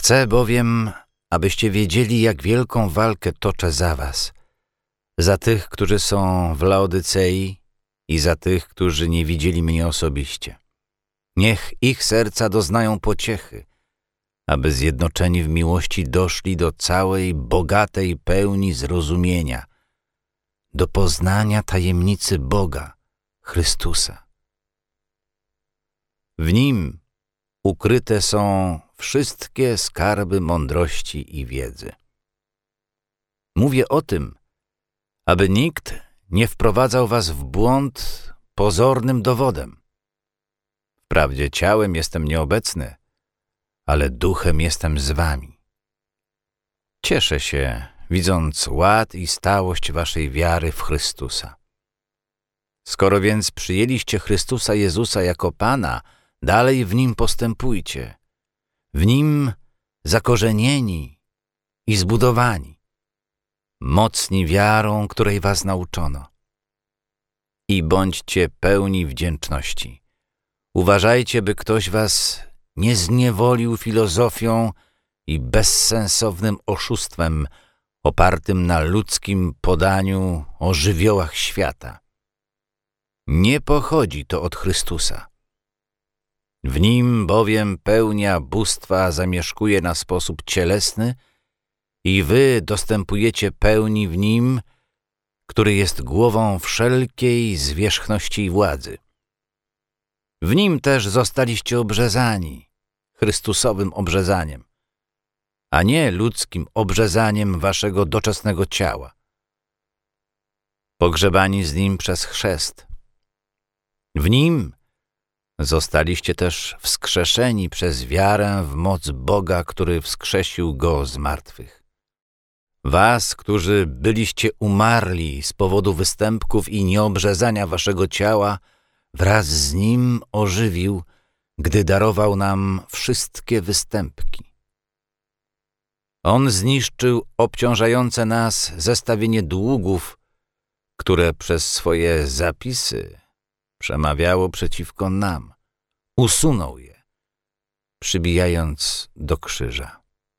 Chcę bowiem, abyście wiedzieli, jak wielką walkę toczę za was, za tych, którzy są w Laodycei i za tych, którzy nie widzieli mnie osobiście. Niech ich serca doznają pociechy, aby zjednoczeni w miłości doszli do całej bogatej pełni zrozumienia, do poznania tajemnicy Boga, Chrystusa. W Nim ukryte są wszystkie skarby mądrości i wiedzy. Mówię o tym, aby nikt nie wprowadzał was w błąd pozornym dowodem. Wprawdzie ciałem jestem nieobecny, ale duchem jestem z wami. Cieszę się, widząc ład i stałość waszej wiary w Chrystusa. Skoro więc przyjęliście Chrystusa Jezusa jako Pana, dalej w Nim postępujcie, w Nim zakorzenieni i zbudowani, mocni wiarą, której was nauczono. I bądźcie pełni wdzięczności. Uważajcie, by ktoś was nie zniewolił filozofią i bezsensownym oszustwem opartym na ludzkim podaniu o żywiołach świata. Nie pochodzi to od Chrystusa. W Nim bowiem pełnia bóstwa zamieszkuje na sposób cielesny i wy dostępujecie pełni w Nim, który jest głową wszelkiej zwierzchności i władzy. W Nim też zostaliście obrzezani, Chrystusowym obrzezaniem, a nie ludzkim obrzezaniem waszego doczesnego ciała. Pogrzebani z Nim przez chrzest. W Nim zostaliście też wskrzeszeni przez wiarę w moc Boga, który wskrzesił Go z martwych. Was, którzy byliście umarli z powodu występków i nieobrzezania waszego ciała, wraz z Nim ożywił, gdy darował nam wszystkie występki. On zniszczył obciążające nas zestawienie długów, które przez swoje zapisy przemawiało przeciwko nam. Usunął je, przybijając do krzyża.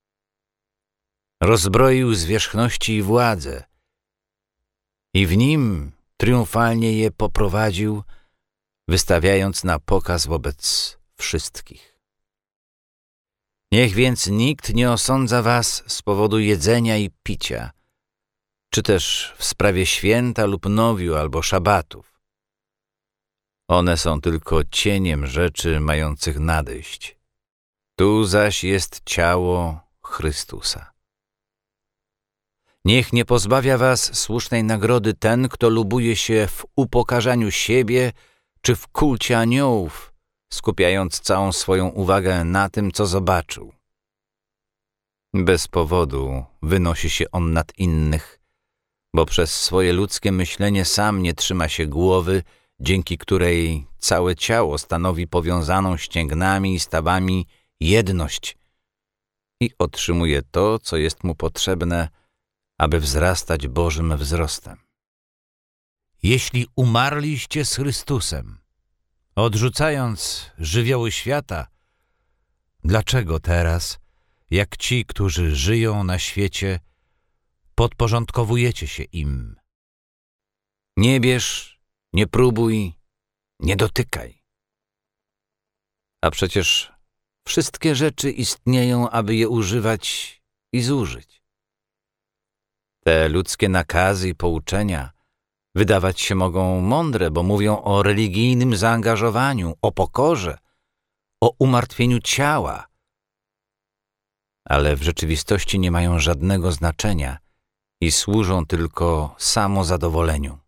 Rozbroił zwierzchności i władze i w Nim triumfalnie je poprowadził, wystawiając na pokaz wobec wszystkich. Niech więc nikt nie osądza was z powodu jedzenia i picia, czy też w sprawie święta lub nowiu albo szabatów. One są tylko cieniem rzeczy mających nadejść. Tu zaś jest ciało Chrystusa. Niech nie pozbawia was słusznej nagrody ten, kto lubuje się w upokarzaniu siebie czy w kulcie aniołów, skupiając całą swoją uwagę na tym, co zobaczył. Bez powodu wynosi się on nad innych, bo przez swoje ludzkie myślenie sam nie trzyma się głowy, dzięki której całe ciało stanowi powiązaną ścięgnami i stawami jedność i otrzymuje to, co jest mu potrzebne, aby wzrastać Bożym wzrostem. Jeśli umarliście z Chrystusem, odrzucając żywioły świata, dlaczego teraz, jak ci, którzy żyją na świecie, podporządkowujecie się im? Nie bierz, nie próbuj, nie dotykaj. A przecież wszystkie rzeczy istnieją, aby je używać i zużyć. Te ludzkie nakazy i pouczenia wydawać się mogą mądre, bo mówią o religijnym zaangażowaniu, o pokorze, o umartwieniu ciała, ale w rzeczywistości nie mają żadnego znaczenia i służą tylko samozadowoleniu.